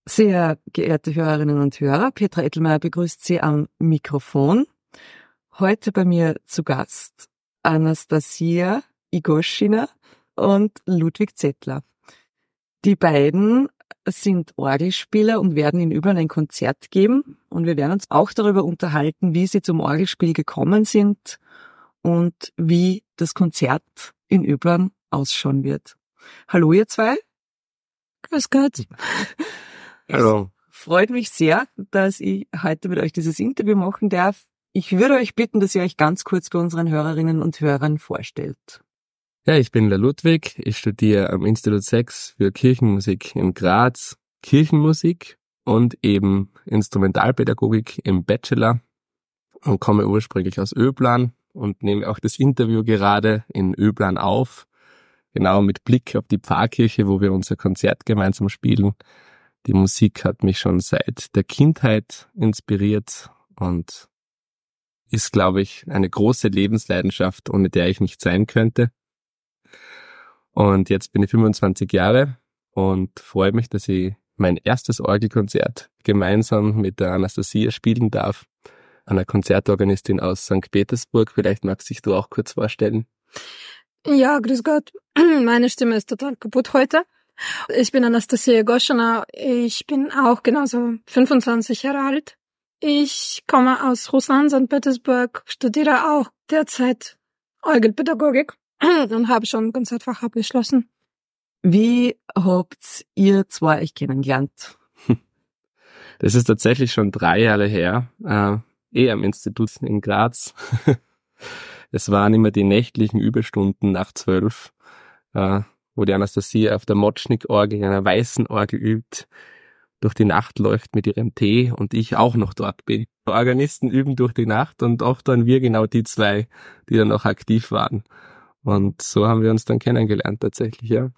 Sehr geehrte Hörerinnen und Hörer, Petra Ettelmeier begrüßt Sie am Mikrofon. Heute bei mir zu Gast Anastasia Igoschina und Ludwig Zettler. Die beiden sind Orgelspieler und werden in Öbern ein Konzert geben. Und wir werden uns auch darüber unterhalten, wie sie zum Orgelspiel gekommen sind und wie das Konzert in Öbern ausschauen wird. Hallo ihr zwei. Grüß Gott. Hallo. Freut mich sehr, dass ich heute mit euch dieses Interview machen darf. Ich würde euch bitten, dass ihr euch ganz kurz bei unseren Hörerinnen und Hörern vorstellt. Ja, ich bin der Ludwig. Ich studiere am Institut 6 für Kirchenmusik in Graz, Kirchenmusik und eben Instrumentalpädagogik im Bachelor und komme ursprünglich aus Öblan und nehme auch das Interview gerade in Öblan auf, genau mit Blick auf die Pfarrkirche, wo wir unser Konzert gemeinsam spielen. Die Musik hat mich schon seit der Kindheit inspiriert und ist, glaube ich, eine große Lebensleidenschaft, ohne der ich nicht sein könnte. Und jetzt bin ich 25 Jahre und freue mich, dass ich mein erstes Orgelkonzert gemeinsam mit der Anastasia spielen darf, einer Konzertorganistin aus St. Petersburg. Vielleicht magst dich du auch kurz vorstellen. Ja, grüß Gott. Meine Stimme ist total kaputt heute. Ich bin Anastasia Igoschina. Ich bin auch genauso 25 Jahre alt. Ich komme aus Russland, St. Petersburg, studiere auch derzeit Orgelpädagogik und habe schon ein Konzertfach abgeschlossen. Wie habt ihr zwei euch kennengelernt? Das ist tatsächlich schon 3 Jahre her, am Institut in Graz. Es waren immer die nächtlichen Überstunden nach 12, wo die Anastasia auf der Motschnik-Orgel, einer weißen Orgel übt, durch die Nacht läuft mit ihrem Tee und ich auch noch dort bin. Organisten üben durch die Nacht und oft waren wir genau die zwei, die dann noch aktiv waren. Und so haben wir uns dann kennengelernt tatsächlich, ja.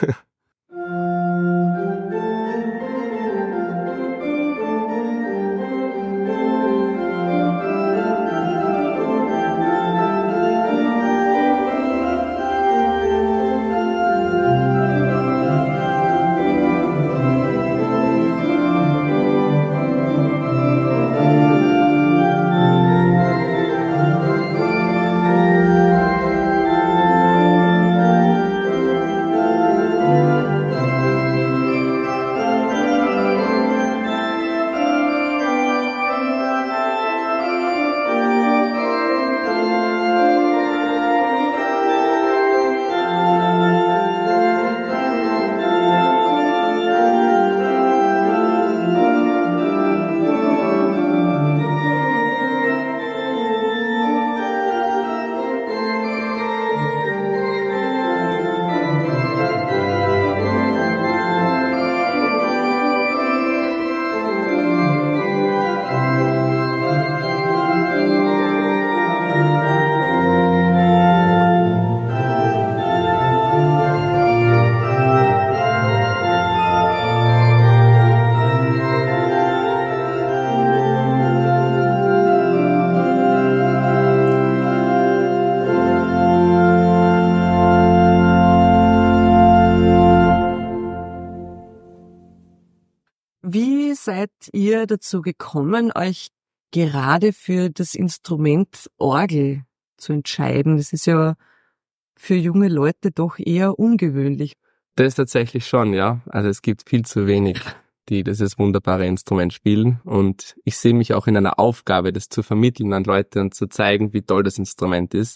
Wie seid ihr dazu gekommen, euch gerade für das Instrument Orgel zu entscheiden? Das ist ja für junge Leute doch eher ungewöhnlich. Das ist tatsächlich schon, ja. Also es gibt viel zu wenig, die dieses wunderbare Instrument spielen. Und ich sehe mich auch in einer Aufgabe, das zu vermitteln an Leute und zu zeigen, wie toll das Instrument ist.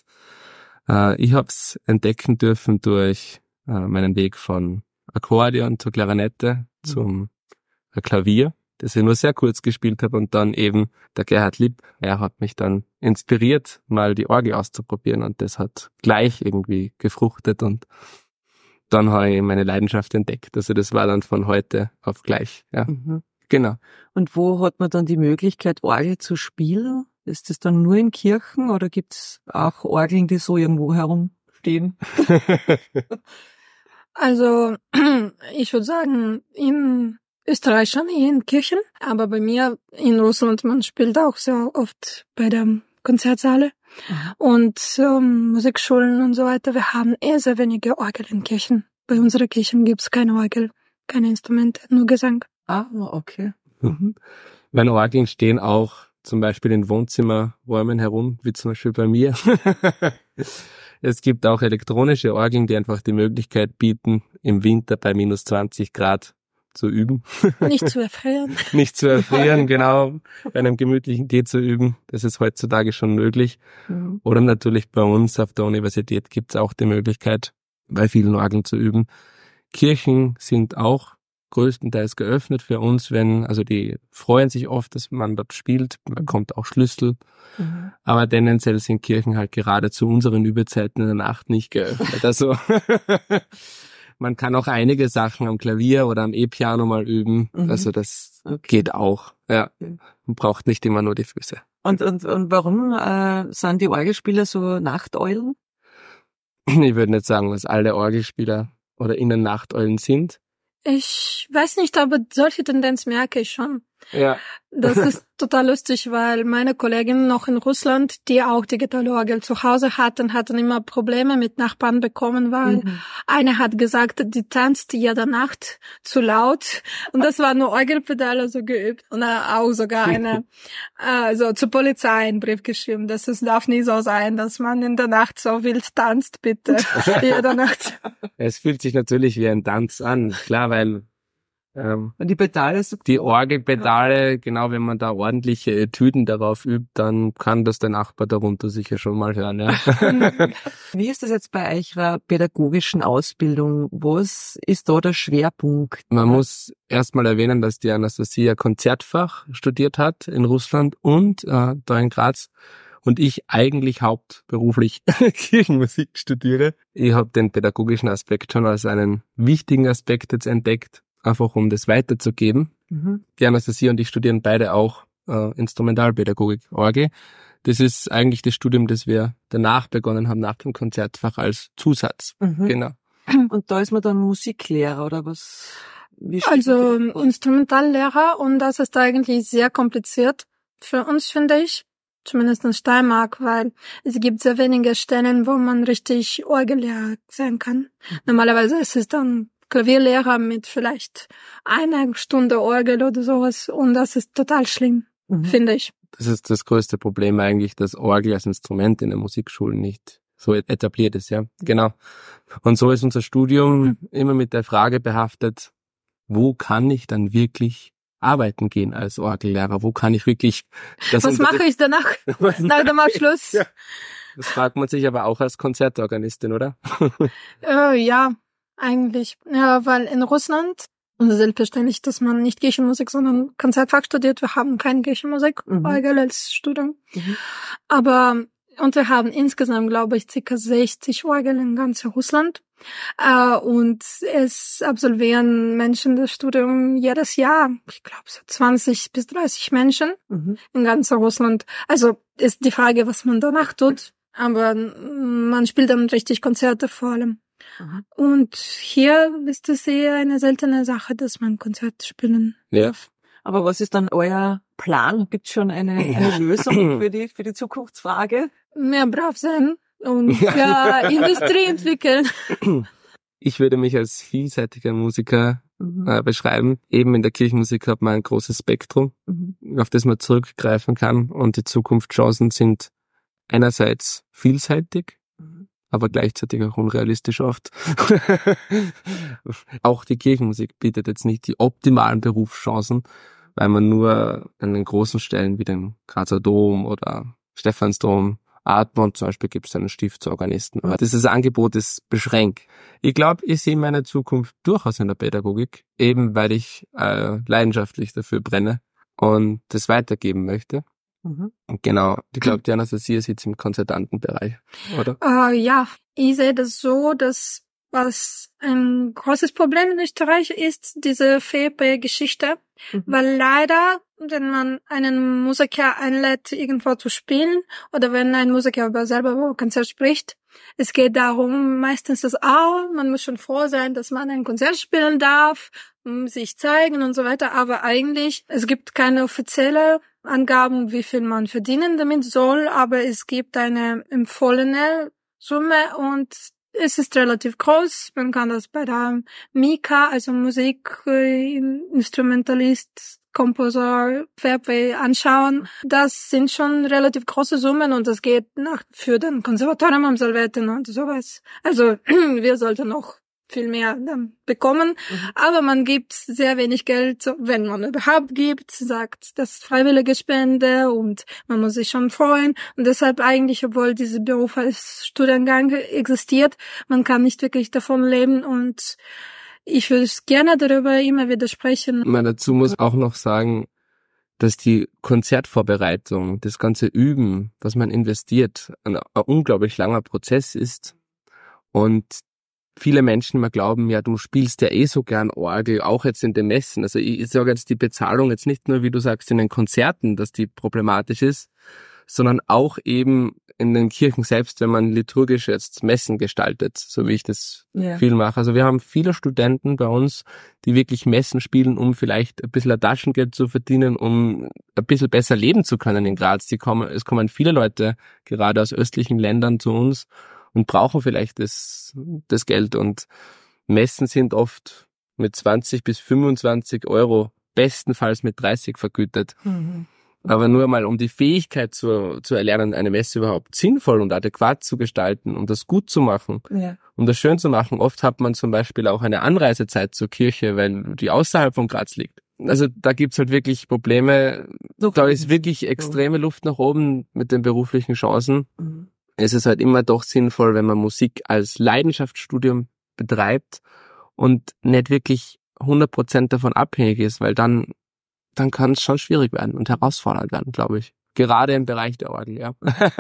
Ich habe es entdecken dürfen durch meinen Weg von Akkordeon zur Klarinette zum Klavier, das ich nur sehr kurz gespielt habe, und dann eben der Gerhard Lipp, er hat mich dann inspiriert, mal die Orgel auszuprobieren, und das hat gleich irgendwie gefruchtet und dann habe ich meine Leidenschaft entdeckt. Also das war dann von heute auf gleich, ja. Mhm. Genau. Und wo hat man dann die Möglichkeit, Orgel zu spielen? Ist das dann nur in Kirchen oder gibt's auch Orgeln, die so irgendwo herumstehen? Also, ich würde sagen, in Österreich schon, in Kirchen, aber bei mir in Russland, man spielt auch sehr oft bei der Konzertsaale und Musikschulen und so weiter. Wir haben eher sehr wenige Orgel in Kirchen. Bei unseren Kirchen gibt's keine Orgel, keine Instrumente, nur Gesang. Ah, okay. Mhm. Meine Orgeln stehen auch zum Beispiel in Wohnzimmerräumen herum, wie zum Beispiel bei mir. Es gibt auch elektronische Orgeln, die einfach die Möglichkeit bieten, im Winter bei minus 20 Grad zu üben. Nicht zu erfrieren. Nicht zu erfrieren, genau, bei einem gemütlichen Tee zu üben. Das ist heutzutage schon möglich. Mhm. Oder natürlich bei uns auf der Universität gibt es auch die Möglichkeit, bei vielen Orgeln zu üben. Kirchen sind auch größtenteils geöffnet für uns, also die freuen sich oft, dass man dort spielt, man bekommt auch Schlüssel, aber tendenziell sind Kirchen halt gerade zu unseren Übezeiten in der Nacht nicht geöffnet. Also man kann auch einige Sachen am Klavier oder am E-Piano mal üben, also das geht auch, ja. Man braucht nicht immer nur die Füße. Und warum sind die Orgelspieler so Nachteulen? Ich würde nicht sagen, dass alle Orgelspieler oder innen Nachteulen sind. Ich weiß nicht, aber solche Tendenz merke ich schon. Ja. Das ist total lustig, weil meine Kollegin noch in Russland, die auch digitale Orgel zu Hause hatten immer Probleme mit Nachbarn bekommen, weil eine hat gesagt, die tanzt jede Nacht zu laut und das war nur Orgelpedale so geübt und auch sogar eine zur Polizei einen Brief geschrieben, dass es darf nie so sein, dass man in der Nacht so wild tanzt, bitte, jede Nacht. Es fühlt sich natürlich wie ein Tanz an, klar, weil und die Pedale so die Orgelpedale, genau, wenn man da ordentliche Etüden darauf übt, dann kann das der Nachbar darunter sicher schon mal hören, ja. Wie ist das jetzt bei eurer pädagogischen Ausbildung? Was ist da der Schwerpunkt? Man muss erstmal erwähnen, dass die Anastasia Konzertfach studiert hat in Russland und da in Graz. Und ich eigentlich hauptberuflich Kirchenmusik studiere. Ich habe den pädagogischen Aspekt schon als einen wichtigen Aspekt jetzt entdeckt, einfach um das weiterzugeben. Die Anastasia und ich studieren beide auch Instrumentalpädagogik, Orgel. Das ist eigentlich das Studium, das wir danach begonnen haben, nach dem Konzertfach als Zusatz. Genau. Und da ist man dann Musiklehrer oder was? Also Instrumentallehrer und das ist eigentlich sehr kompliziert für uns, finde ich. Zumindest in Steiermark, weil es gibt sehr wenige Stellen, wo man richtig Orgellehrer sein kann. Normalerweise ist es dann Klavierlehrer mit vielleicht einer Stunde Orgel oder sowas und das ist total schlimm, finde ich. Das ist das größte Problem eigentlich, dass Orgel als Instrument in den Musikschulen nicht so etabliert ist, ja. Genau. Und so ist unser Studium immer mit der Frage behaftet, wo kann ich dann wirklich arbeiten gehen als Orgellehrer? Wo kann ich wirklich Was mache ich danach? Nach dem Abschluss? Ja. Das fragt man sich aber auch als Konzertorganistin, oder? Ja, eigentlich. Ja, weil in Russland, und selbstverständlich, dass man nicht Kirchenmusik, sondern Konzertfach studiert. Wir haben keine Kirchenmusik, Orgel als Studium. Aber, und wir haben insgesamt, glaube ich, ca. 60 Orgel in ganz Russland. Und es absolvieren Menschen das Studium jedes Jahr. Ich glaube, so 20 bis 30 Menschen in ganz Russland. Also ist die Frage, was man danach tut. Aber man spielt dann richtig Konzerte vor allem. Und hier ist es eher eine seltene Sache, dass man Konzerte spielen darf. Aber was ist dann euer Plan? Gibt es schon eine Lösung für die Zukunftsfrage? Mehr brav sein und Industrie entwickeln. Ich würde mich als vielseitiger Musiker beschreiben. Eben in der Kirchenmusik hat man ein großes Spektrum, auf das man zurückgreifen kann. Und die Zukunftschancen sind einerseits vielseitig, aber gleichzeitig auch unrealistisch oft. Auch die Kirchenmusik bietet jetzt nicht die optimalen Berufschancen, weil man nur an den großen Stellen wie den Grazer Dom oder Stephansdom, Admont zum Beispiel, gibt es einen Stiftsorganisten. Aber dieses Angebot ist beschränkt. Ich glaube, ich sehe meine Zukunft durchaus in der Pädagogik, eben weil ich leidenschaftlich dafür brenne und das weitergeben möchte. Genau, ich glaube, die Anastasia sitzt im Konzertantenbereich, oder? Ja, ich sehe das so, dass was ein großes Problem in Österreich ist, diese FEP-Geschichte, weil leider, wenn man einen Musiker einlädt, irgendwo zu spielen, oder wenn ein Musiker selber über Konzert spricht, es geht darum, meistens man muss schon froh sein, dass man ein Konzert spielen darf, sich zeigen und so weiter, aber eigentlich, es gibt keine offizielle Angaben, wie viel man verdienen damit soll, aber es gibt eine empfohlene Summe und es ist relativ groß. Man kann das bei der MICA, also Musikinstrumentalist, Composer, Fairplay anschauen. Das sind schon relativ große Summen und das geht für den Konservatorium am Salvetten und sowas. Also wir sollten noch viel mehr dann bekommen, aber man gibt sehr wenig Geld, wenn man überhaupt gibt, sagt das freiwillige Spende und man muss sich schon freuen und deshalb eigentlich, obwohl dieser Beruf als Studiengang existiert, man kann nicht wirklich davon leben und ich würde gerne darüber immer wieder sprechen. Man dazu muss auch noch sagen, dass die Konzertvorbereitung, das ganze Üben, was man investiert, ein unglaublich langer Prozess ist und viele Menschen mal glauben, ja, du spielst ja so gern Orgel, auch jetzt in den Messen. Also ich sage jetzt die Bezahlung jetzt nicht nur, wie du sagst, in den Konzerten, dass die problematisch ist, sondern auch eben in den Kirchen selbst, wenn man liturgisch jetzt Messen gestaltet, so wie ich das viel mache. Also wir haben viele Studenten bei uns, die wirklich Messen spielen, um vielleicht ein bisschen Taschengeld zu verdienen, um ein bisschen besser leben zu können in Graz. Es kommen viele Leute gerade aus östlichen Ländern zu uns und brauchen vielleicht das Geld. Und Messen sind oft mit 20 bis 25 Euro, bestenfalls mit 30 vergütet. Aber nur mal, um die Fähigkeit zu erlernen, eine Messe überhaupt sinnvoll und adäquat zu gestalten, um das gut zu machen, um das schön zu machen. Oft hat man zum Beispiel auch eine Anreisezeit zur Kirche, weil die außerhalb von Graz liegt. Also da gibt's halt wirklich Probleme. Da ist wirklich extreme Luft nach oben mit den beruflichen Chancen. Es ist halt immer doch sinnvoll, wenn man Musik als Leidenschaftsstudium betreibt und nicht wirklich 100% davon abhängig ist, weil dann kann es schon schwierig werden und herausfordernd werden, glaube ich. Gerade im Bereich der Orgel, ja.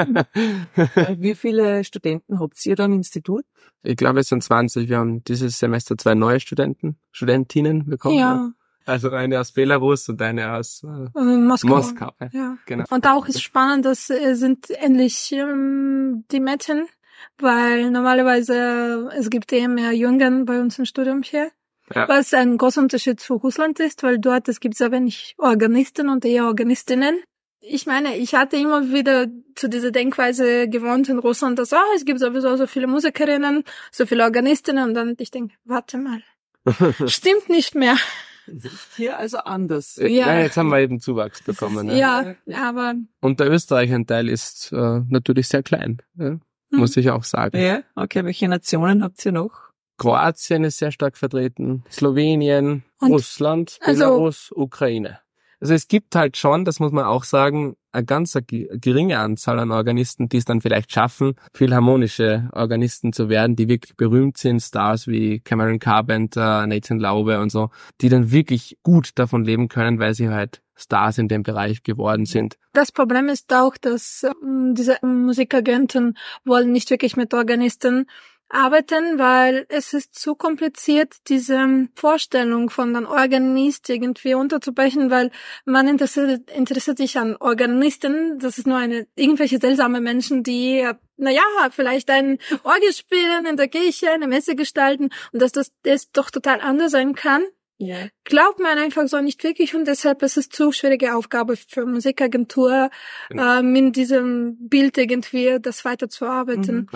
Wie viele Studenten habt ihr da im Institut? Ich glaube, es sind 20. Wir haben dieses Semester 2 neue Studentinnen bekommen. Ja. Also eine aus Belarus und eine aus Moskau. Ja. Genau. Und auch ist spannend, dass sind endlich die Mädchen, weil normalerweise es gibt eher mehr Jungen bei uns im Studium hier. Ja. Was ein großer Unterschied zu Russland ist, weil dort es gibt sehr wenig Organisten und eher Organistinnen. Ich meine, ich hatte immer wieder zu dieser Denkweise gewohnt in Russland, dass es gibt sowieso so viele Musikerinnen, so viele Organistinnen und dann ich denke, warte mal, stimmt nicht mehr. Hier also anders. Ja, jetzt haben wir eben Zuwachs bekommen. Ne? Ja, aber... Und der Österreich-Anteil ist natürlich sehr klein, muss ich auch sagen. Ja, okay. Welche Nationen habt ihr noch? Kroatien ist sehr stark vertreten, Slowenien, und Russland, Belarus, Ukraine. Also es gibt halt schon, das muss man auch sagen, eine ganz geringe Anzahl an Organisten, die es dann vielleicht schaffen, philharmonische Organisten zu werden, die wirklich berühmt sind, Stars wie Cameron Carpenter, Nathan Laube und so, die dann wirklich gut davon leben können, weil sie halt Stars in dem Bereich geworden sind. Das Problem ist auch, dass diese Musikagenten wollen nicht wirklich mit Organisten arbeiten, weil es ist zu kompliziert, diese Vorstellung von einem Organist irgendwie unterzubrechen, weil man interessiert sich an Organisten. Das ist nur irgendwelche seltsame Menschen, die, vielleicht ein Orgel spielen in der Kirche, eine Messe gestalten und dass das doch total anders sein kann. Yeah. Glaubt man einfach so nicht wirklich und deshalb ist es zu schwierige Aufgabe für Musikagentur, mit diesem Bild irgendwie das weiterzuarbeiten.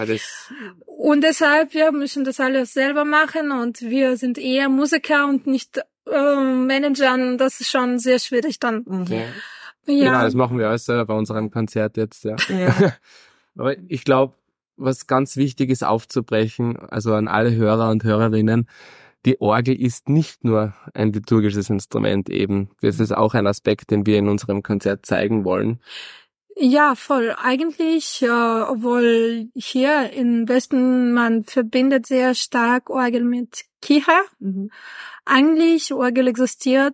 Und deshalb, wir müssen das alles selber machen und wir sind eher Musiker und nicht Managern. Das ist schon sehr schwierig dann. Ja. Genau, das machen wir alles selber bei unserem Konzert jetzt, ja. Aber ich glaube, was ganz wichtig ist aufzubrechen, also an alle Hörer und Hörerinnen, die Orgel ist nicht nur ein liturgisches Instrument eben. Das ist auch ein Aspekt, den wir in unserem Konzert zeigen wollen. Ja, voll. Eigentlich, obwohl hier im Westen man verbindet sehr stark Orgel mit Kirche. Eigentlich Orgel existiert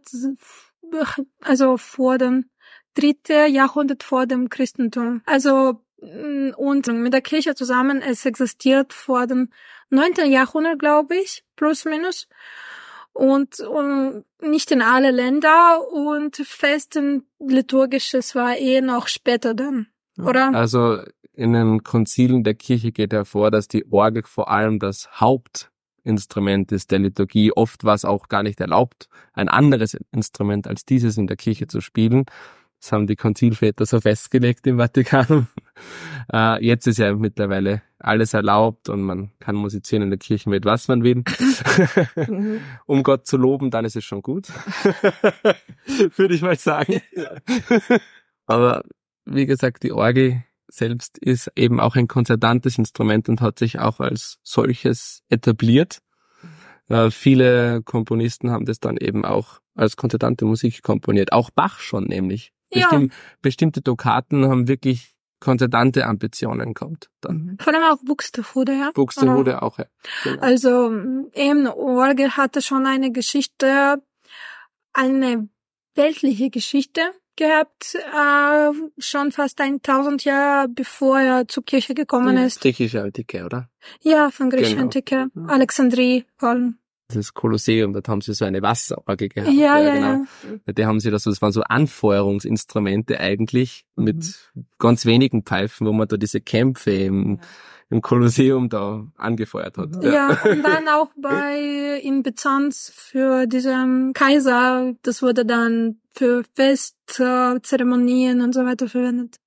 also vor dem 3. Jahrhundert vor dem Christentum. Also und mit der Kirche zusammen, es existiert vor dem 9. Jahrhundert, glaube ich, plus minus. Und nicht in alle Länder und festen liturgisches war noch später dann, oder? Also in den Konzilen der Kirche geht hervor, dass die Orgel vor allem das Hauptinstrument ist der Liturgie. Oft war es auch gar nicht erlaubt, ein anderes Instrument als dieses in der Kirche zu spielen. Das haben die Konzilväter so festgelegt im Vatikan. Jetzt ist ja mittlerweile alles erlaubt und man kann musizieren in der Kirche mit was man will. Um Gott zu loben, dann ist es schon gut. Würde ich mal sagen. Aber wie gesagt, die Orgel selbst ist eben auch ein konzertantes Instrument und hat sich auch als solches etabliert. Viele Komponisten haben das dann eben auch als konzertante Musik komponiert. Auch Bach schon nämlich. Ja. Bestimmte Toccaten haben wirklich konzertante Ambitionen gehabt. Dann. Vor allem auch Buxtehude, ja. Buxtehude auch, ja. Genau. Also eben Orgel hatte schon eine Geschichte, eine weltliche Geschichte gehabt, schon fast 1000 Jahre bevor er zur Kirche gekommen ist. Griechische Antike, oder? Ja, von griechischer Antike. Alexandrie, Polen. Das Kolosseum, dort haben sie so eine Wasserorgel gehabt. Ja, genau. Die haben sie das waren so Anfeuerungsinstrumente eigentlich mit ganz wenigen Pfeifen, wo man da diese Kämpfe im Kolosseum da angefeuert hat. Ja, und dann auch in Byzanz für diesen Kaiser, das wurde dann für Festzeremonien und so weiter verwendet.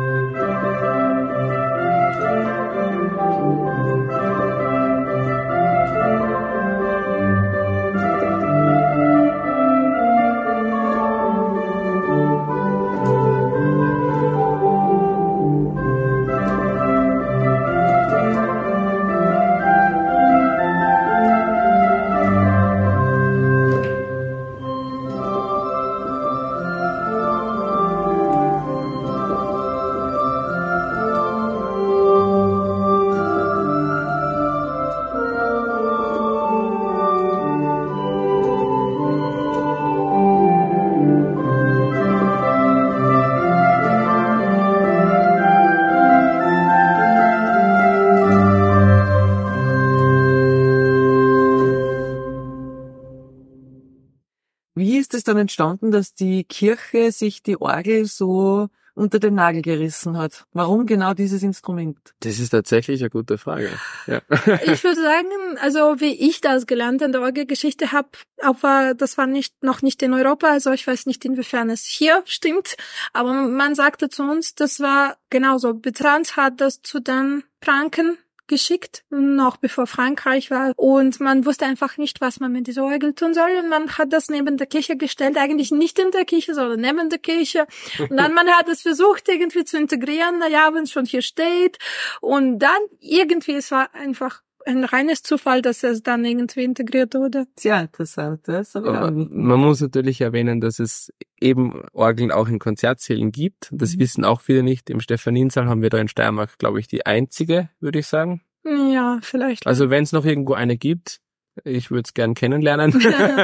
Wie ist es dann entstanden, dass die Kirche sich die Orgel so unter den Nagel gerissen hat? Warum genau dieses Instrument? Das ist tatsächlich eine gute Frage. Ja. Ich würde sagen, also wie ich das gelernt in der Orgelgeschichte habe, aber das war noch nicht in Europa, also ich weiß nicht, inwiefern es hier stimmt, aber man sagte zu uns, das war genauso. Byzanz hat das zu den Franken geschickt, noch bevor Frankreich war. Und man wusste einfach nicht, was man mit dieser Orgel tun soll. Und man hat das neben der Kirche gestellt, eigentlich nicht in der Kirche, sondern neben der Kirche. Und dann man hat es versucht, irgendwie zu integrieren, wenn es schon hier steht. Und dann irgendwie, es war einfach ein reines Zufall, dass es dann irgendwie integriert wurde. Sehr interessant, das habe ich auch nicht. Man muss natürlich erwähnen, dass es eben Orgeln auch in Konzertsälen gibt. Das wissen auch viele nicht. Im Stephaniensaal haben wir da in Steiermark, glaube ich, die einzige, würde ich sagen. Ja, vielleicht. Also wenn es noch irgendwo eine gibt, ich würde es gern kennenlernen.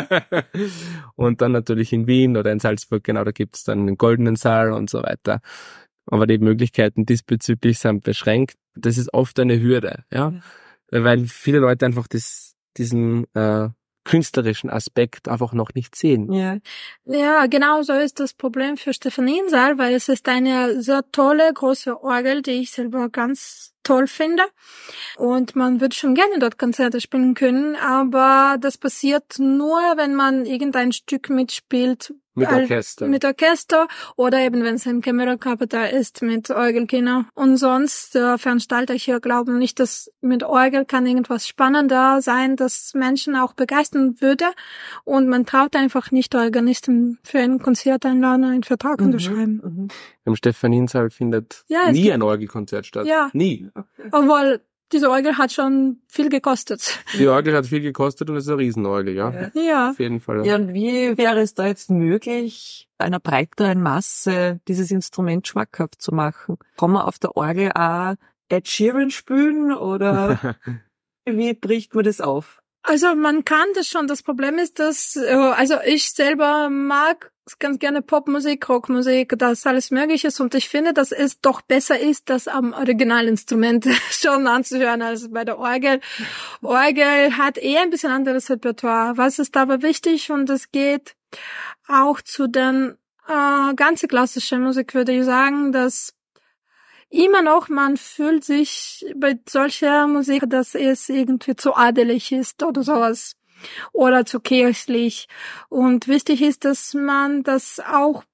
Und dann natürlich in Wien oder in Salzburg, genau, da gibt es dann den Goldenen Saal und so weiter. Aber die Möglichkeiten diesbezüglich sind beschränkt. Das ist oft eine Hürde, ja. Weil viele Leute einfach diesen künstlerischen Aspekt einfach noch nicht sehen. Ja, genau so ist das Problem für Stephaniensaal, weil es ist eine sehr tolle, große Orgel, die ich selber ganz toll finde. Und man würde schon gerne dort Konzerte spielen können, aber das passiert nur, wenn man irgendein Stück mitspielt. Mit Orchester. Mit Orchester oder eben, wenn es ein Kammerorchester ist, mit Orgelkinder. Und sonst, Veranstalter hier glauben nicht, dass mit Orgel kann irgendwas spannender sein, das Menschen auch begeistern würde. Und man traut einfach nicht Organisten für ein Konzert einladen, einen Vertrag unterschreiben. Im Stephaniensaal findet nie ein Orgelkonzert statt. Ja. Nie. Obwohl, diese Orgel hat schon viel gekostet. Die Orgel hat viel gekostet und es ist eine Riesenorgel, ja. Ja. Auf jeden Fall. Ja, und wie wäre es da jetzt möglich, einer breiteren Masse dieses Instrument schmackhaft zu machen? Kann man auf der Orgel auch Ed Sheeran spielen oder wie bricht man das auf? Also man kann das schon. Das Problem ist, dass also ich selber mag ganz gerne Popmusik, Rockmusik, das alles Mögliche. Und ich finde, dass es doch besser ist, das am Originalinstrument schon anzuhören als bei der Orgel. Orgel hat eher ein bisschen anderes Repertoire. Was ist aber wichtig? Und es geht auch zu den ganze klassische Musik, würde ich sagen, dass immer noch, man fühlt sich bei solcher Musik, dass es irgendwie zu adelig ist oder sowas. Oder zu kirchlich. Und wichtig ist, dass man das auch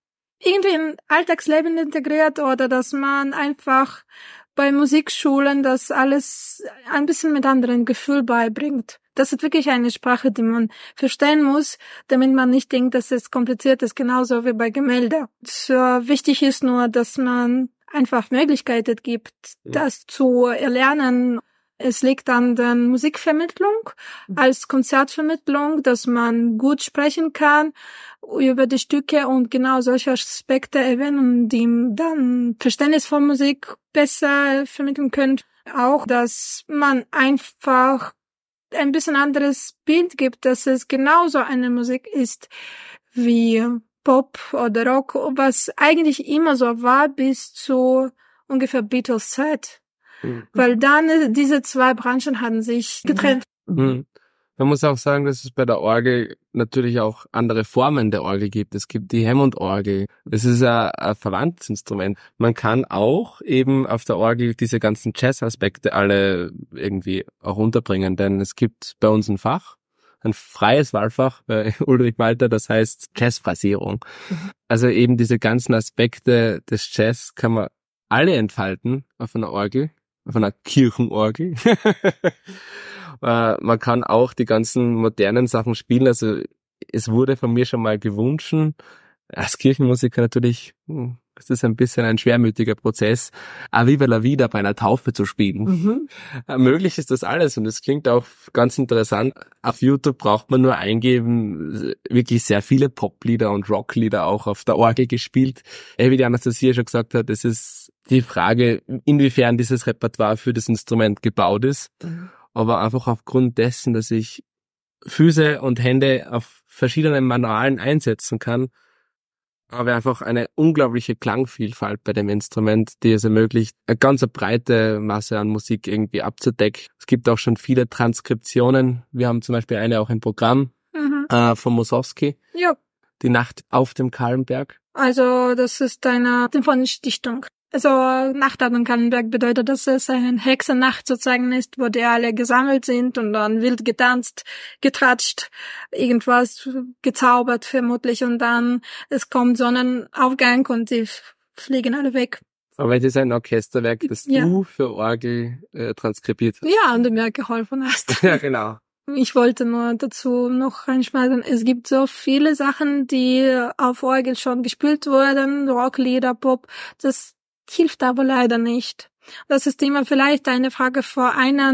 irgendwie in Alltagsleben integriert oder dass man einfach bei Musikschulen das alles ein bisschen mit anderem Gefühl beibringt. Das ist wirklich eine Sprache, die man verstehen muss, damit man nicht denkt, dass es kompliziert ist, genauso wie bei Gemälde. So wichtig ist nur, dass man einfach Möglichkeiten gibt, das zu erlernen. Es liegt an der Musikvermittlung als Konzertvermittlung, dass man gut sprechen kann über die Stücke und genau solche Aspekte erwähnen, die dann Verständnis von Musik besser vermitteln können. Auch, dass man einfach ein bisschen anderes Bild gibt, dass es genauso eine Musik ist wie Pop oder Rock, was eigentlich immer so war bis zu ungefähr Beatles-Zeit. Weil dann diese zwei Branchen hatten sich getrennt. Mhm. Man muss auch sagen, dass es bei der Orgel natürlich auch andere Formen der Orgel gibt. Es gibt die Hammond-Orgel. Es ist ein verwandtes Instrument. Man kann auch eben auf der Orgel diese ganzen Jazz-Aspekte alle irgendwie auch unterbringen, denn es gibt bei uns ein Fach, ein freies Wahlfach bei Ulrich Malter, das heißt Jazzphrasierung. Also eben diese ganzen Aspekte des Jazz kann man alle entfalten auf einer Orgel, auf einer Kirchenorgel. Man kann auch die ganzen modernen Sachen spielen. Also es wurde von mir schon mal gewünscht, als Kirchenmusiker natürlich, es ist ein bisschen ein schwermütiger Prozess, A Viva la Vida bei einer Taufe zu spielen. Möglich ist das alles und es klingt auch ganz interessant. Auf YouTube braucht man nur eingeben, wirklich sehr viele Poplieder und Rocklieder auch auf der Orgel gespielt. Wie die Anastasia schon gesagt hat, es ist die Frage, inwiefern dieses Repertoire für das Instrument gebaut ist. Aber einfach aufgrund dessen, dass ich Füße und Hände auf verschiedenen Manualen einsetzen kann, habe ich einfach eine unglaubliche Klangvielfalt bei dem Instrument, die es ermöglicht, eine ganz breite Masse an Musik irgendwie abzudecken. Es gibt auch schon viele Transkriptionen. Wir haben zum Beispiel eine auch im Programm von Mussorgsky. Ja. Die Nacht auf dem Kahlenberg. Also das ist eine symphonische Dichtung. Also Nacht auf dem Kahlenberg bedeutet, dass es eine Hexennacht sozusagen ist, wo die alle gesammelt sind und dann wild getanzt, getratscht, irgendwas gezaubert vermutlich und dann es kommt Sonnenaufgang und die fliegen alle weg. Aber es ist ein Orchesterwerk, das du für Orgel transkribiert hast. Ja, und du mir geholfen hast. Ja, genau. Ich wollte nur dazu noch reinschmeißen, es gibt so viele Sachen, die auf Orgel schon gespielt wurden, Rocklieder, Pop, das hilft aber leider nicht. Das ist immer vielleicht eine Frage für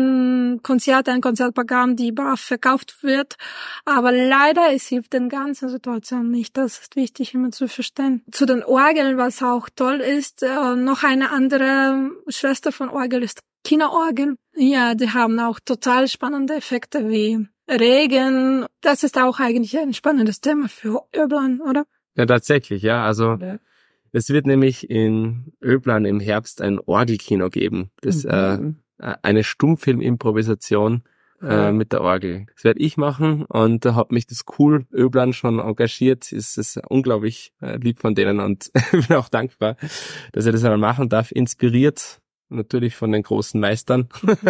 ein Konzertprogramm, die brav verkauft wird. Aber leider, es hilft den ganzen Situation nicht. Das ist wichtig immer zu verstehen. Zu den Orgeln, was auch toll ist, noch eine andere Schwester von Orgel ist Kinoorgel. Ja, die haben auch total spannende Effekte wie Regen. Das ist auch eigentlich ein spannendes Thema für Öblan, oder? Ja, tatsächlich, ja. Also es wird nämlich in Öblan im Herbst ein Orgelkino geben. Das eine Stummfilm-Improvisation mit der Orgel. Das werde ich machen und da hat mich das Cool Öblan schon engagiert. Es ist unglaublich lieb von denen und bin auch dankbar, dass ich das einmal machen darf. Inspiriert natürlich von den großen Meistern,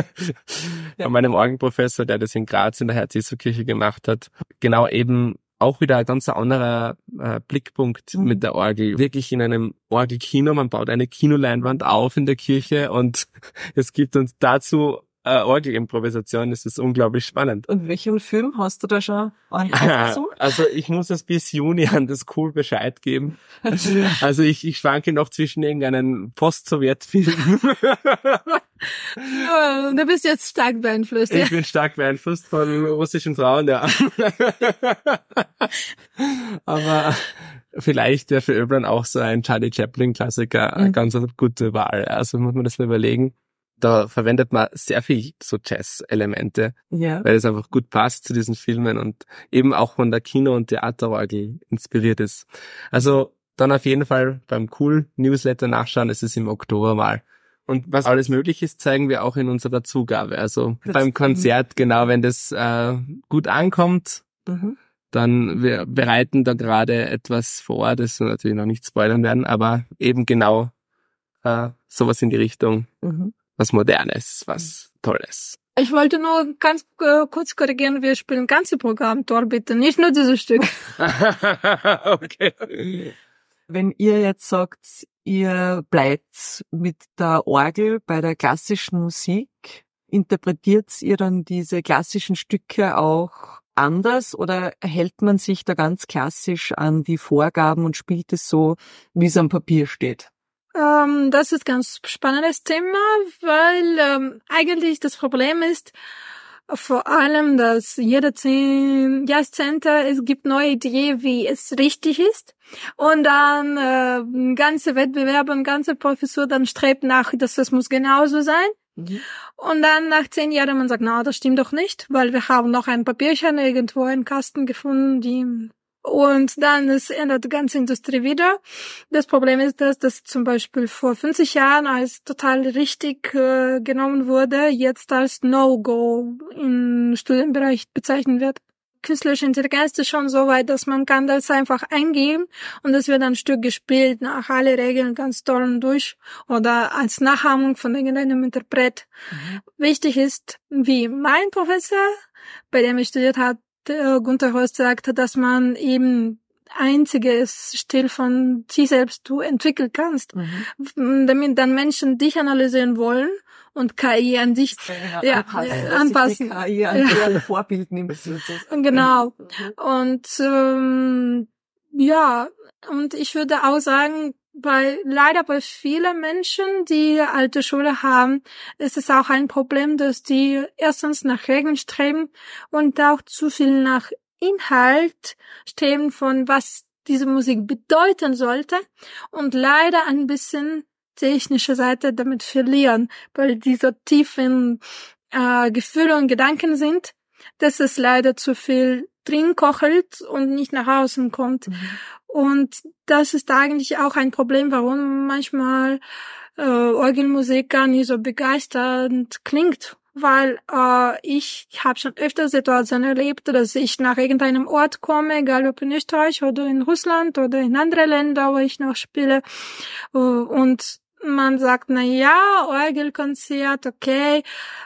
von meinem Orgelprofessor, der das in Graz in der Herz-Jesu-Kirche gemacht hat. Genau eben auch wieder ein ganz anderer Blickpunkt mit der Orgel. Wirklich in einem Orgelkino, man baut eine Kinoleinwand auf in der Kirche und es gibt uns dazu Orgelimprovisation, das ist unglaublich spannend. Und welchen Film hast du da schon ausgesucht? Also ich muss es bis Juni an das Cool Bescheid geben. Also ich schwanke noch zwischen irgendeinen Post-Sowjet-Film. Du bist jetzt stark beeinflusst. Ich bin stark beeinflusst von russischen Frauen, ja. Aber vielleicht wäre für Öblan auch so ein Charlie Chaplin-Klassiker eine ganz gute Wahl. Also muss man das mal überlegen. Da verwendet man sehr viel so Jazz-Elemente, weil es einfach gut passt zu diesen Filmen und eben auch von der Kino- und Theaterorgel inspiriert ist. Also dann auf jeden Fall beim Cool-Newsletter nachschauen, es ist im Oktober mal. Und was alles möglich ist, zeigen wir auch in unserer Zugabe. Also beim Konzert, genau, wenn das gut ankommt, dann wir bereiten da gerade etwas vor, das wir natürlich noch nicht spoilern werden, aber eben genau sowas in die Richtung. Was Modernes, was Tolles. Ich wollte nur ganz kurz korrigieren, wir spielen ganze Programm, Tor bitte, nicht nur dieses Stück. Okay. Wenn ihr jetzt sagt, ihr bleibt mit der Orgel bei der klassischen Musik, interpretiert ihr dann diese klassischen Stücke auch anders oder hält man sich da ganz klassisch an die Vorgaben und spielt es so, wie es am Papier steht? Das ist ganz spannendes Thema, weil eigentlich das Problem ist vor allem, dass jede 10 Jahrzehnte es gibt neue Ideen, wie es richtig ist. Und dann ganze Wettbewerbe und ganze Professur dann strebt nach, dass es muss genauso sein. Und dann nach 10 Jahren man sagt, na, das stimmt doch nicht, weil wir haben noch ein Papierchen irgendwo im Kasten gefunden, und dann ändert die ganze Industrie wieder. Das Problem ist, dass das zum Beispiel vor 50 Jahren als total richtig genommen wurde, jetzt als No-Go im Studienbereich bezeichnet wird. Künstliche Intelligenz ist schon so weit, dass man kann das einfach eingeben und es wird ein Stück gespielt nach alle Regeln ganz toll und durch oder als Nachahmung von irgendeinem Interpret. Wichtig ist, wie mein Professor, bei dem ich studiert habe, Gunther Holst sagte, dass man eben einziges Stil von sich selbst du entwickeln kannst, damit dann Menschen dich analysieren wollen und KI an dich anpassen. Die KI an ihr Vorbild nimmt. Genau. Und und ich würde auch sagen, leider bei vielen Menschen, die alte Schule haben, ist es auch ein Problem, dass die erstens nach Regeln streben und auch zu viel nach Inhalt streben von was diese Musik bedeuten sollte und leider ein bisschen technische Seite damit verlieren, weil die so tiefen Gefühle und Gedanken sind, dass es leider zu viel drin kochelt und nicht nach außen kommt. Und das ist eigentlich auch ein Problem, warum manchmal Orgelmusik gar nicht so begeisternd klingt. Weil ich habe schon öfter Situationen erlebt, dass ich nach irgendeinem Ort komme, egal ob in Österreich oder in Russland oder in andere Länder, wo ich noch spiele, und man sagt, na ja, Orgelkonzert, okay,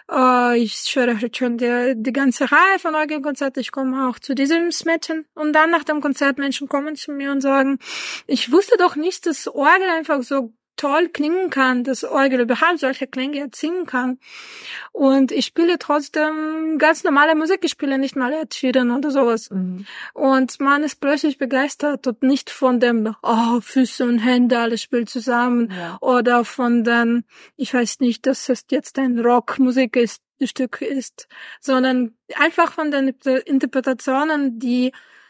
ich höre schon die ganze Reihe von Orgelkonzerten, ich komme auch zu diesem Smetten. Und dann nach dem Konzert Menschen kommen zu mir und sagen, ich wusste doch nicht, dass Orgel einfach so toll klingen kann, dass Orgel überhaupt solche Klänge erzielen kann. Und ich spiele trotzdem ganz normale Musik, ich spiele nicht mal Ed Sheeran oder sowas. Und man ist plötzlich begeistert und nicht von dem, Füße und Hände, alles spielt zusammen, oder von den, ich weiß nicht, dass es jetzt ein Rockmusik ist, Stück ist, sondern einfach von den Interpretationen, die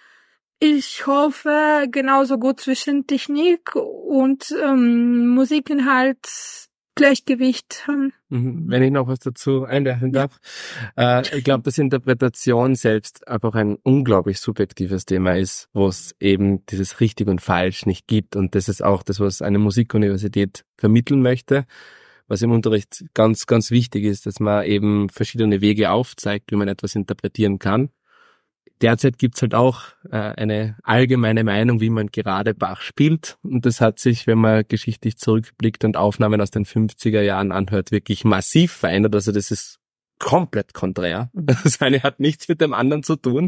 ich hoffe, genauso gut zwischen Technik und Musikinhalt Gleichgewicht haben. Wenn ich noch was dazu einwerfen darf. Ich glaube, dass Interpretation selbst einfach ein unglaublich subjektives Thema ist, wo es eben dieses richtig und falsch nicht gibt. Und das ist auch das, was eine Musikuniversität vermitteln möchte, was im Unterricht ganz, ganz wichtig ist, dass man eben verschiedene Wege aufzeigt, wie man etwas interpretieren kann. Derzeit gibt's halt auch eine allgemeine Meinung, wie man gerade Bach spielt. Und das hat sich, wenn man geschichtlich zurückblickt und Aufnahmen aus den 50er Jahren anhört, wirklich massiv verändert. Also das ist komplett konträr. Das eine hat nichts mit dem anderen zu tun.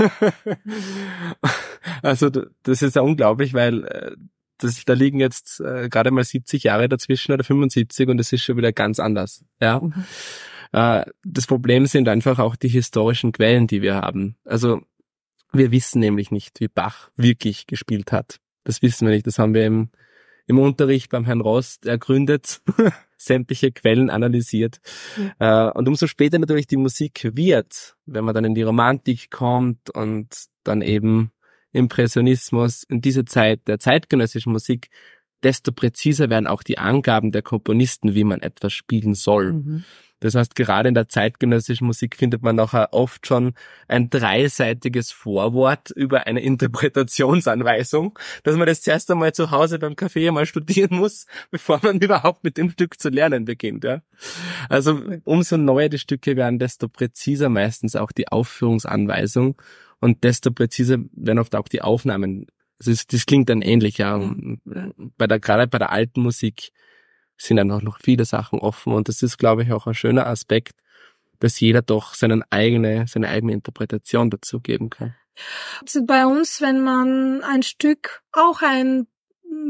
Also das ist ja unglaublich, weil da liegen jetzt gerade mal 70 Jahre dazwischen oder 75 und das ist schon wieder ganz anders. Ja. Das Problem sind einfach auch die historischen Quellen, die wir haben. Also wir wissen nämlich nicht, wie Bach wirklich gespielt hat. Das wissen wir nicht. Das haben wir im Unterricht beim Herrn Rost ergründet, sämtliche Quellen analysiert. Und umso später natürlich die Musik wird, wenn man dann in die Romantik kommt und dann eben Impressionismus, in diese Zeit der zeitgenössischen Musik, desto präziser werden auch die Angaben der Komponisten, wie man etwas spielen soll. Das heißt, gerade in der zeitgenössischen Musik findet man auch oft schon ein 3-seitiges Vorwort über eine Interpretationsanweisung, dass man das zuerst einmal zu Hause beim Café mal studieren muss, bevor man überhaupt mit dem Stück zu lernen beginnt. Ja? Also umso neuer die Stücke werden, desto präziser meistens auch die Aufführungsanweisung und desto präziser werden oft auch die Aufnahmen. Also das klingt dann ähnlich, ja. Gerade bei der alten Musik sind dann auch noch viele Sachen offen und das ist, glaube ich, auch ein schöner Aspekt, dass jeder doch seine eigene Interpretation dazu geben kann. Bei uns, wenn man ein Stück, auch ein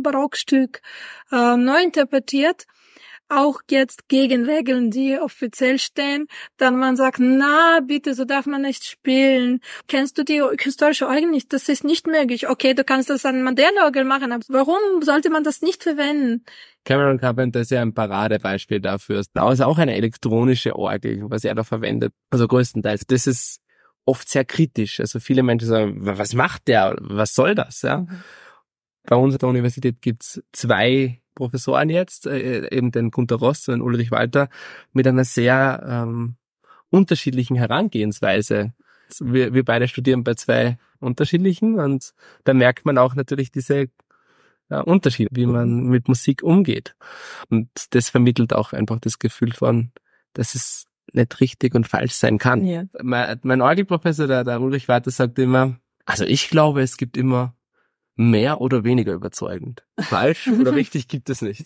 Barockstück neu interpretiert, auch jetzt gegen Regeln, die offiziell stehen, dann man sagt, na bitte, so darf man nicht spielen. Kennst du die historische Orgel nicht? Das ist nicht möglich. Okay, du kannst das an moderne Orgel machen, aber warum sollte man das nicht verwenden? Cameron Carpenter ist ja ein Paradebeispiel dafür. Da ist auch eine elektronische Orgel, was er da verwendet. Also größtenteils. Das ist oft sehr kritisch. Also viele Menschen sagen, was macht der? Was soll das? Ja. Mhm. Bei uns an der Universität gibt's 2 Professoren jetzt, eben den Gunter Ross und den Ulrich Walter, mit einer sehr unterschiedlichen Herangehensweise. Wir beide studieren bei 2 unterschiedlichen und da merkt man auch natürlich diese Unterschiede, wie man mit Musik umgeht. Und das vermittelt auch einfach das Gefühl von, dass es nicht richtig und falsch sein kann. Ja. Mein Orgelprofessor, der Ulrich Walter, sagt immer, also ich glaube, es gibt immer mehr oder weniger überzeugend. Falsch oder richtig gibt es nicht.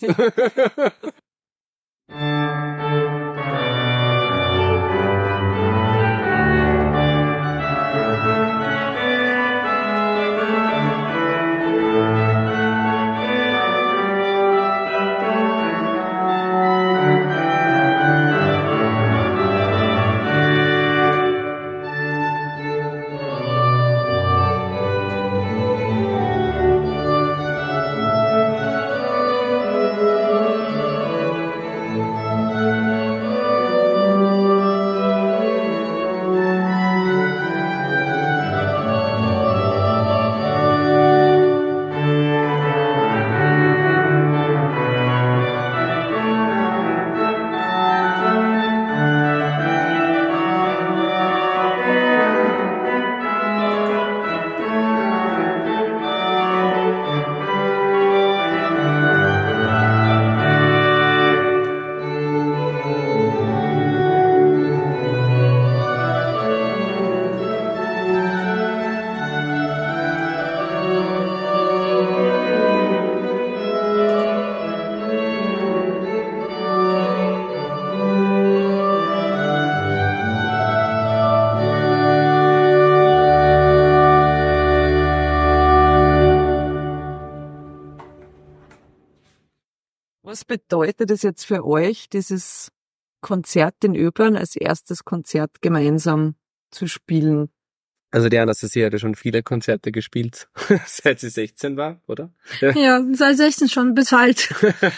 Was bedeutet es jetzt für euch, dieses Konzert in Öbern als erstes Konzert gemeinsam zu spielen? Also die Anastasia hat ja schon viele Konzerte gespielt, seit sie 16 war, oder? Ja, seit 16 schon, bis halt.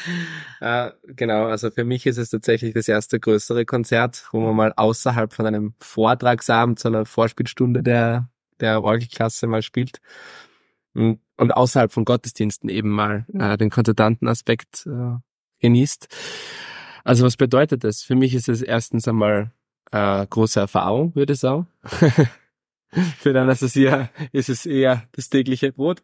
Genau, also für mich ist es tatsächlich das erste größere Konzert, wo man mal außerhalb von einem Vortragsabend, so einer Vorspielstunde der Orgelklasse mal spielt. Und außerhalb von Gottesdiensten eben mal den Konzertantenaspekt genießt. Also was bedeutet das? Für mich ist es erstens einmal große Erfahrung, würde ich sagen. Für den Anastasia ist es eher das tägliche Brot.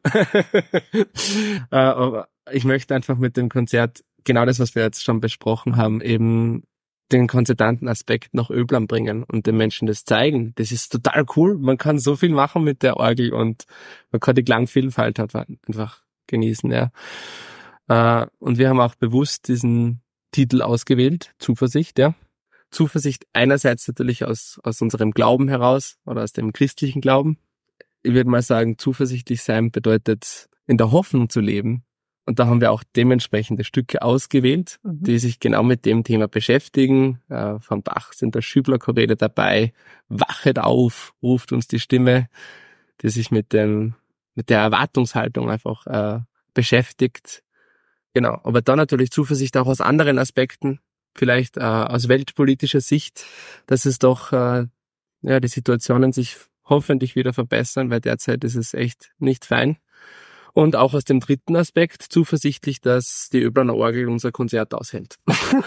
Aber ich möchte einfach mit dem Konzert genau das, was wir jetzt schon besprochen haben, eben den Konzertantenaspekt nach Öblan bringen und den Menschen das zeigen. Das ist total cool. Man kann so viel machen mit der Orgel und man kann die Klangvielfalt einfach genießen, ja. Und wir haben auch bewusst diesen Titel ausgewählt, Zuversicht, ja. Zuversicht einerseits natürlich aus unserem Glauben heraus oder aus dem christlichen Glauben. Ich würde mal sagen, zuversichtlich sein bedeutet, in der Hoffnung zu leben. Und da haben wir auch dementsprechende Stücke ausgewählt, die sich genau mit dem Thema beschäftigen. Von Bach sind da Schübler-Choräle dabei. Wachet auf, ruft uns die Stimme, die sich mit der Erwartungshaltung einfach beschäftigt. Genau, aber dann natürlich Zuversicht auch aus anderen Aspekten, vielleicht aus weltpolitischer Sicht, dass es doch die Situationen sich hoffentlich wieder verbessern, weil derzeit ist es echt nicht fein. Und auch aus dem dritten Aspekt zuversichtlich, dass die Öblaner Orgel unser Konzert aushält.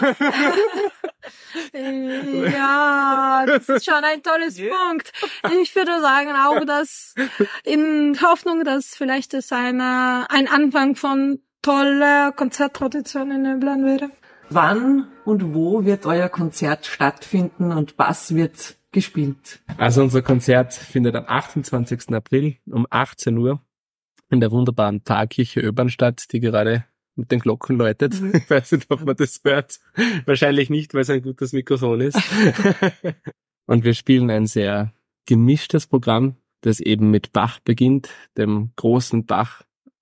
Ja, das ist schon ein tolles Punkt. Ich würde sagen auch, dass in Hoffnung, dass vielleicht es ein Anfang von toller Konzerttradition in Öblan wäre. Wann und wo wird euer Konzert stattfinden und was wird gespielt? Also unser Konzert findet am 28. April um 18 Uhr in der wunderbaren Pfarrkirche Öbern statt, die gerade mit den Glocken läutet. Ich weiß nicht, ob man das hört. Wahrscheinlich nicht, weil es ein gutes Mikrofon ist. Und wir spielen ein sehr gemischtes Programm, das eben mit Bach beginnt, dem großen Bach,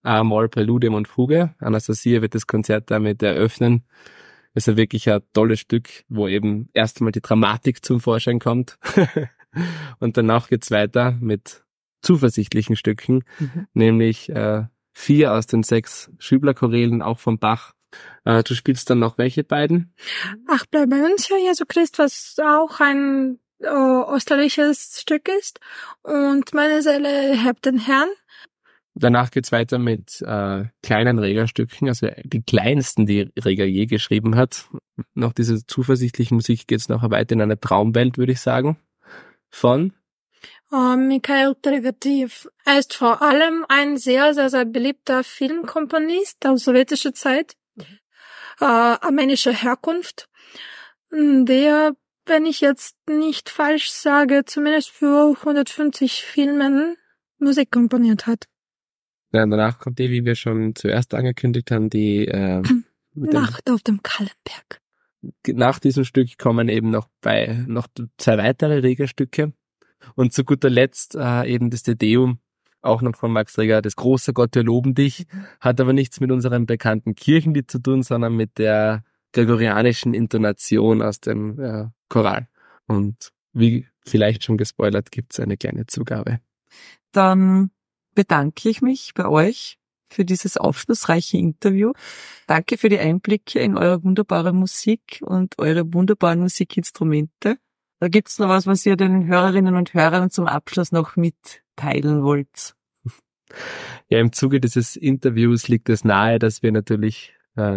A-Moll, Präludium und Fuge. Anastasia wird das Konzert damit eröffnen. Es ist ja wirklich ein tolles Stück, wo eben erst einmal die Dramatik zum Vorschein kommt. Und danach geht's weiter mit zuversichtlichen Stücken, nämlich 4 aus den 6 Schübler-Chorälen, auch von Bach. Du spielst dann noch welche beiden? Ach, bleib bei uns, Herr Jesu Christ, was auch ein österreichisches Stück ist. Und meine Seele hebt den Herrn. Danach geht's weiter mit kleinen Regerstücken, also die kleinsten, die Reger je geschrieben hat. Nach dieser zuversichtlichen Musik geht's nachher weiter in eine Traumwelt, würde ich sagen. Von? Mikhail Trigativ. Er ist vor allem ein sehr, sehr, sehr beliebter Filmkomponist aus sowjetischer Zeit, armenischer Herkunft, der, wenn ich jetzt nicht falsch sage, zumindest für 150 Filmen Musik komponiert hat. Ja, danach kommt wie wir schon zuerst angekündigt haben, die Nacht auf dem Kallenberg. Nach diesem Stück kommen eben noch 2 weitere Regerstücke. Und zu guter Letzt eben das Te Deum, auch noch von Max Reger, das große Gott, wir loben dich, hat aber nichts mit unserem bekannten Kirchenlied zu tun, sondern mit der gregorianischen Intonation aus dem Choral. Und wie vielleicht schon gespoilert, gibt's eine kleine Zugabe. Dann bedanke ich mich bei euch für dieses aufschlussreiche Interview. Danke für die Einblicke in eure wunderbare Musik und eure wunderbaren Musikinstrumente. Da gibt's noch was ihr den Hörerinnen und Hörern zum Abschluss noch mitteilen wollt? Ja, im Zuge dieses Interviews liegt es nahe, dass wir natürlich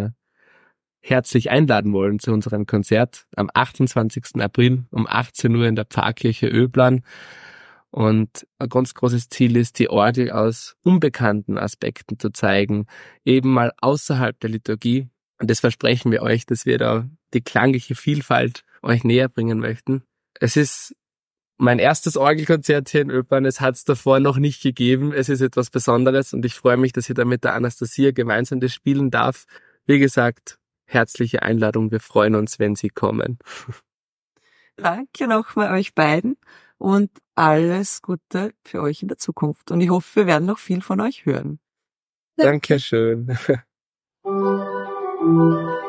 herzlich einladen wollen zu unserem Konzert am 28. April um 18 Uhr in der Pfarrkirche Öblan. Und ein ganz großes Ziel ist, die Orgel aus unbekannten Aspekten zu zeigen, eben mal außerhalb der Liturgie. Und das versprechen wir euch, dass wir da die klangliche Vielfalt euch näher bringen möchten. Es ist mein erstes Orgelkonzert hier in Öblan. Es hat es davor noch nicht gegeben. Es ist etwas Besonderes und ich freue mich, dass ich da mit der Anastasia gemeinsam das spielen darf. Wie gesagt, herzliche Einladung. Wir freuen uns, wenn Sie kommen. Danke nochmal euch beiden und alles Gute für euch in der Zukunft. Und ich hoffe, wir werden noch viel von euch hören. Dankeschön.